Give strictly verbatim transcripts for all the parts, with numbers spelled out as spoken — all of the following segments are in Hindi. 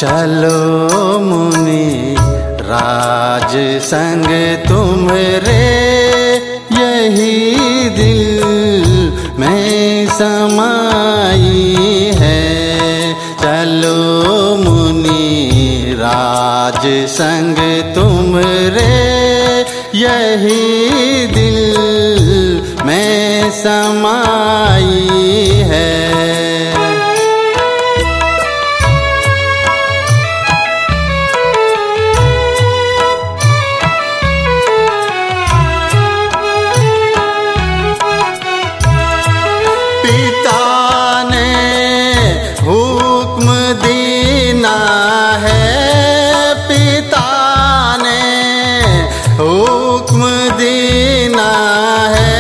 चलो मुनि राज संग तुमरे, यही दिल में समाई है। चलो मुनि राज संग तुमरे, यही दिल में समाई है। पिता ने हुक्म देना है, पिता ने हुक्म देना है,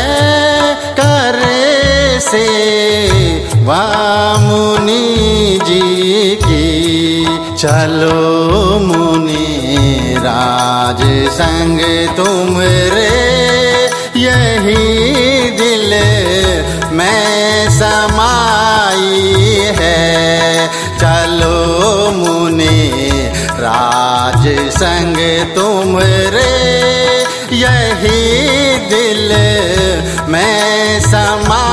करे सेवा मुनि जी की। चलो मुनि राज संग तुमरे, यही दिल में समाई है। चलो मुनि राज संग तुमरे, यही दिल में समाई